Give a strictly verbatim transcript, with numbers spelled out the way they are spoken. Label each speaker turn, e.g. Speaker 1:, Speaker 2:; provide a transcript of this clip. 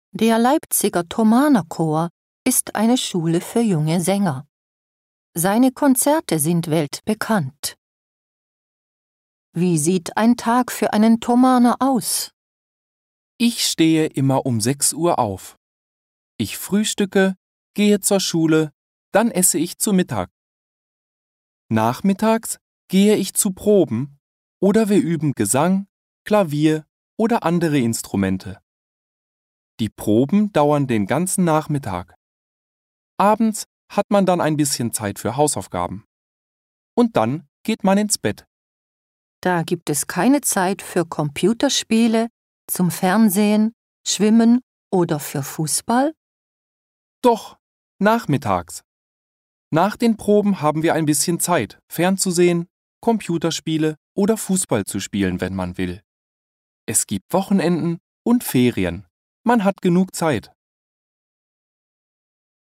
Speaker 1: Der Leipziger Thomanerchor ist eine Schule für junge Sänger. Seine Konzerte sind weltbekannt. Wie sieht ein Tag für einen Thomaner aus?
Speaker 2: Ich stehe immer um sechs Uhr auf. Ich frühstücke, gehe zur Schule, dann esse ich zu Mittag. Nachmittags gehe ich zu Proben oder wir üben Gesang, Klavier oder andere Instrumente. Die Proben dauern den ganzen Nachmittag. Abends hat man dann ein bisschen Zeit für Hausaufgaben. Und dann geht man ins Bett.
Speaker 1: Da gibt es keine Zeit für Computerspiele, zum Fernsehen, Schwimmen oder für Fußball?
Speaker 2: Doch, nachmittags. Nach den Proben haben wir ein bisschen Zeit, fernzusehen, Computerspiele oder Fußball zu spielen, wenn man will. Es gibt Wochenenden und Ferien. Man hat genug Zeit.